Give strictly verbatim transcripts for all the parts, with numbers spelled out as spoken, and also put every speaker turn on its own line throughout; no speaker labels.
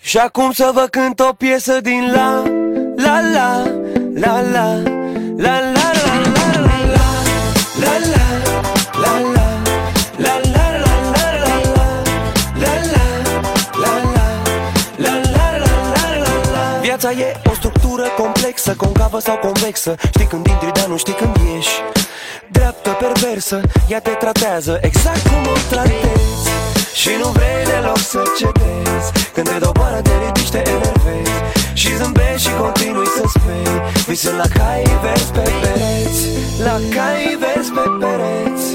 Și acum să vă cânt o piesă din la La la La la La la la la la la La la La la La la la la la La la La la La la la la la. Viața e o structură complexă, concavă sau convexă. Știi când intri, dar nu știi când ieși. Dreaptă, perversă, ea te tratează exact cum o tratezi. Și nu vrei deloc să cedezi. Când te doboară, te ridici, te enervezi. Și zâmbești și continui să speri. Visând la cai verzi pe pereți. La cai verzi pe pereți.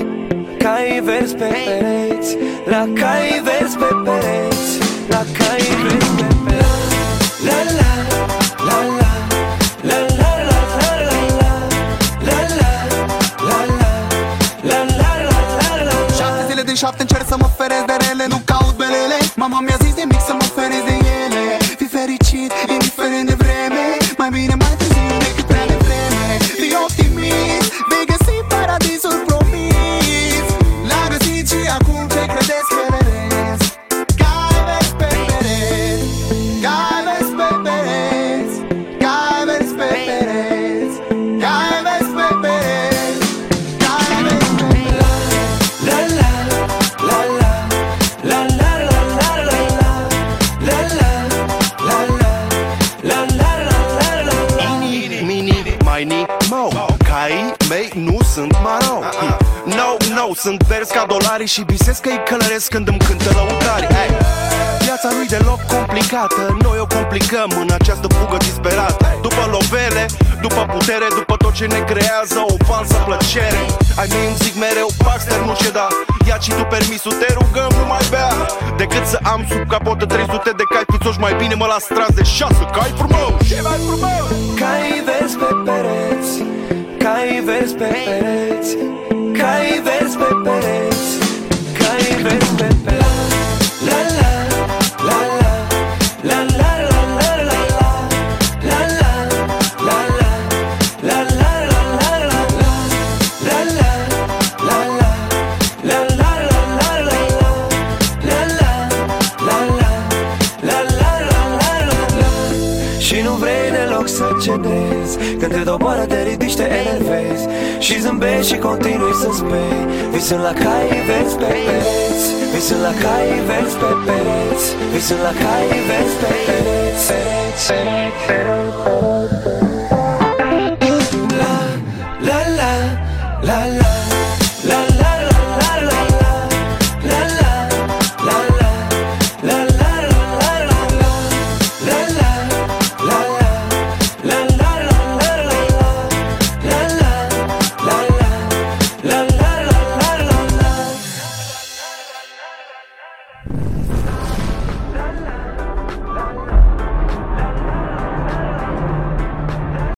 Cai verzi pe pereți. La cai verzi pe pereți. La cai verzi pe pereți. La la la la La la la la la la La la la la La la la la la.
Șapte zile din șapte încerc să mă feresc de rele. Nu caut belele. Mama mi-a zis de mic să mă feresc de ele. Fii fericit, indiferent de vreme. Mai bine mai târziu decât prea devreme. Fii optimist, vei găsi paradisul promis. L-a găsit și acum ce credeți că vedeți. Cai verzi pe pereți. Cai verzi pe pereți. Cai verzi pe pereți. Cai verzi pe pereți. Cai verzi pe pereți.
La la la la La la la la la la La la la la La la la la la la.
Ini, mini, mini, mo. Caii mei nu sunt maro. No, no, sunt verzi ca dolari și visez că îi călăresc când îmi cântă lăutari. Hey. Viața nu-i deloc complicată, noi o complicăm în această fugă disperată. După lovele, după putere, după tot ce ne creează o falsă plăcere. Ai mei îmi zic mereu, Baxter, nu ceda. Ia și tu permisul, te rugăm, nu mai bea. Decât să am sub capotă trei sute de cai fițoși, mai bine mă las tras de șase cai frumos. Și mai frumos.
Cai verzi pe pereți. Cai verzi pe pereți. Cai verzi pe pereți. Cai verzi pe pereți. La la la la La la la la la la La la la la La la la la la la La la la la La la la la la la La la la la La la la la la la. Și nu vrei deloc să cedezi. Când te doboară, te ridici, te enervezi. Și zâmbești și continui să speri. Visând la cai verzi pe pereți. Visând la cai verzi pe pereți. Visând la cai verzi pe pereți. Pereți, pereți, pereți. La, la, la, la, la.